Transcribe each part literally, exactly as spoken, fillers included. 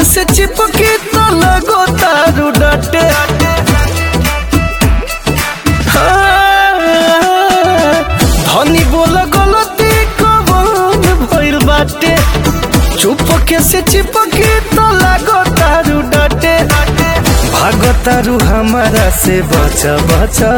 से चिपकी तो लगो तारू डाटे। धनी बोल गलती कवन भइल बाटे। चुपके से चिपकी तो लगो तारू डाटे। भागो तारू हमारा से बचा बचा।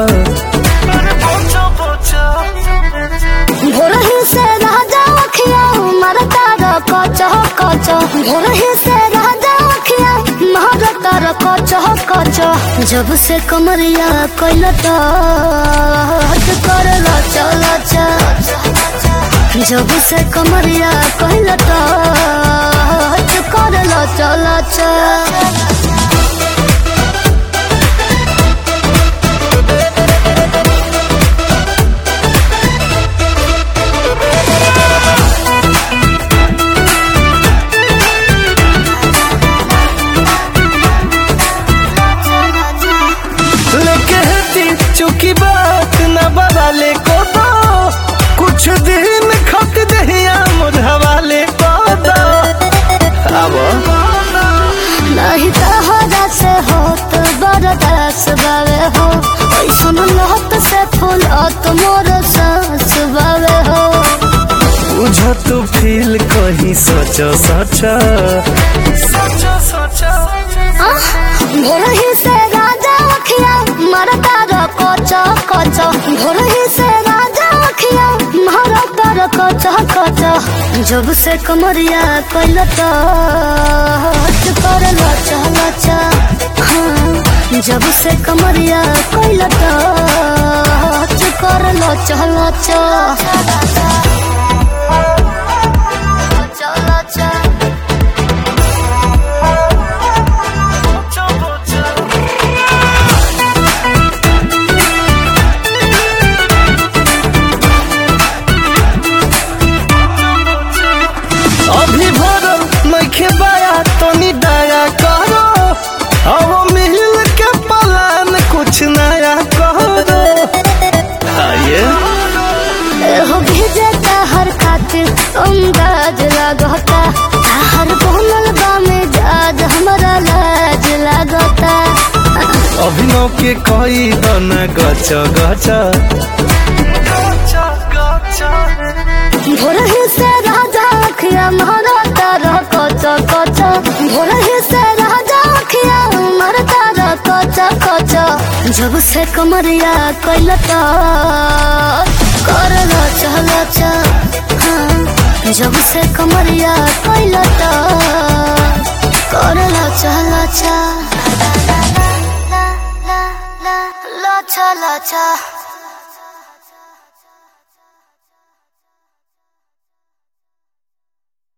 भोरही से राजा अखिया मारता र कच कच। भोरही से राजा अखिया मारता र कच कच। जब से कमरिया कैल तो हट कर लच लच। जब से कमरिया कैल तो हट कर लच लच। चुकी बात न बवाले को दो। कुछ दिन खत दहिया मोर हवाले को दो। अब नहीं तहरा से होत बरदास बावे हो। ऐसन लहत से फूल अत मोर सांस बावे हो। बुझ तू फील कहीं सोचो सोचो सोचो सोचो। भोरही से राजा अखिया मारता र कच कच। भोरही से राजा अखिया मारता र कच कच। जब से कमरिया कैल तो हट कर लच लच। हाँ, जब से कमरिया कैल तो हट कर लच लच। अभी भरल नइखे बाया तनी दया करो। अब मिल के पलान कुछ नया करो। आइए हो भेजे हर खातिर अंदाज लागता। हर बोलल बा में जाद हमरा लाज लागता। अभिनव के कई दना गच गच। भोरही से राजा अखिया मारता र कच कच। भोरही से राजा अखिया मारता र कच कच। जब से कमरिया कैल तो कर लच लच। हाँ, जब से कमरिया कैल तो कर लच लच लच लच।